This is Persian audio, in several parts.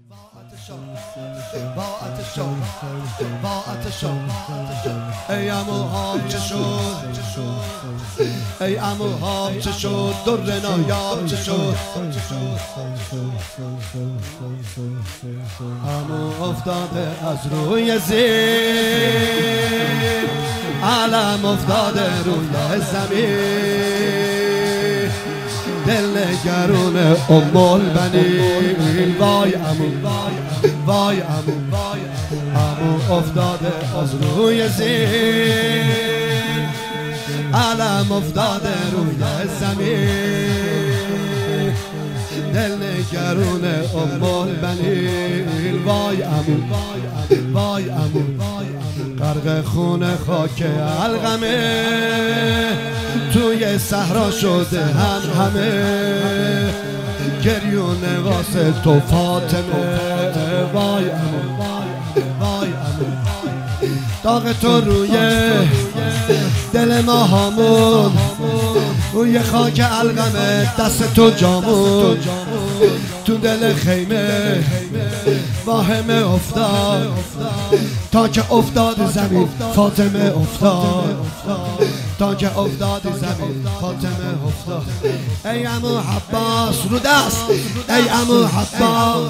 ای عموهام چه شد ای عموهام چه شد در نایاب چه شد عمو افتاده از روی زین علم افتاده روی زمین دل نگرون ام البنین وای عمو وای عمو عمو افتاده از روی زین علم افتاده روی زمین دل نگرون ام البنین وای عمو وای عمو غرق خون خاک القمه توی صحرا شده همه گریون واسه تو فاطمه وای عمو وای عمو داغ تو روی دل ما هامون روی خاک القمه دست تو جامون تو دل خیمه واهمه افتاد تا که افتاد زمین فاطمه افتاد تا که افتاد زمین فاطمه افتاد ای عمو عباس رو دست ای عمو عباس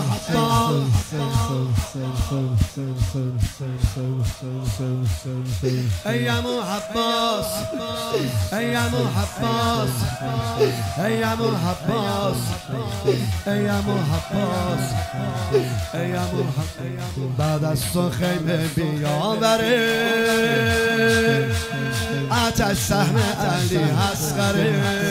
ای عمو عباس ای عمو عباس ای عمو عباس ای عمو عباس ای عمو بعد از تو خیمه بیاوره آتش سهم علی اصغره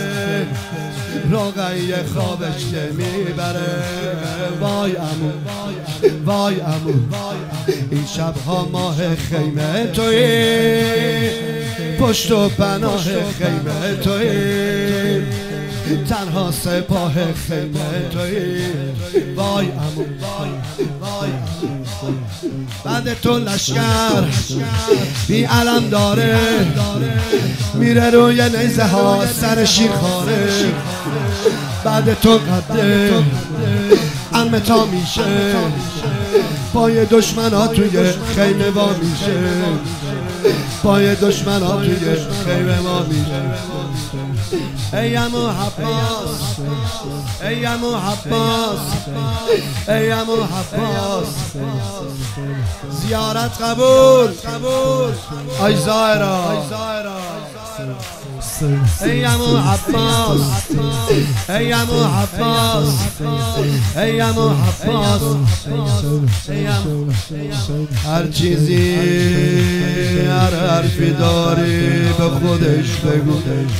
رقیه خوابش که میبره وای عمو وای عمو این شبها ماه خیمه تویی پشت و پناه خیمه تویی تنها سپاه خیمه تویی وای عمو وای بعد تو لشکر بی علم داره میره روی نیزه ها سر شیرخواره بعد تو قده عمه تا میشه پای دشمن ها توی خیمه وا میشه پای دشمن ها توی خیمه وا میشه ای عمو عباس ای عمو عباس ای عمو عباس زیارت قبول آی زائرا ای عمو عباس ای عمو عباس ای عمو عباس هر چیزی هر حرفی داری به خودش بگو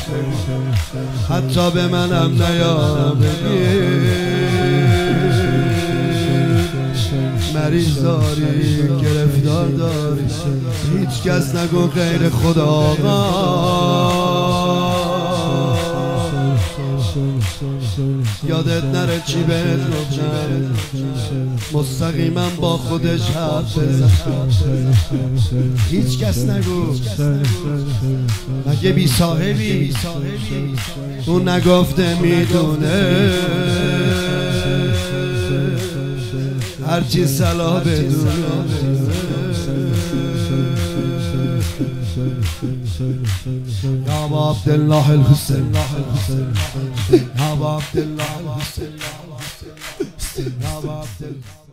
حتی به منم نیا بگی مریض داری گرفتار داری هیچ کس نگو غیر خدا آقا یادت نره چی بهت گفتم مستقیما با خودش حرف بزن هیچ کس نگو مگه بی صاحبی اون نگفته میدونه هرچی صلاح بدونه یا ابا عبدالله الحسین یا ابا عبدالله الحسین یا ابا عبدالله